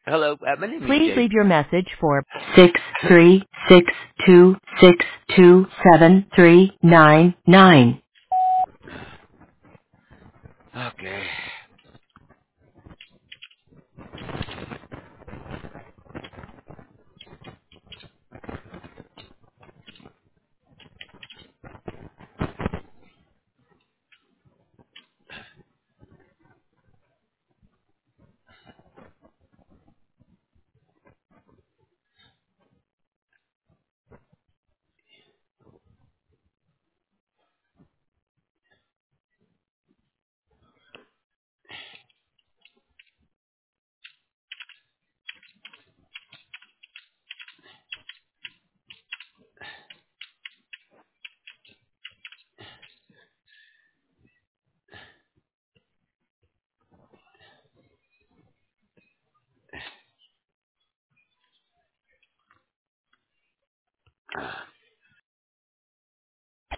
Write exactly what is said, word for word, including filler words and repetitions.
Hello, uh, my name is Please Jay. leave your message for six three six two six two seven three nine nine. Okay.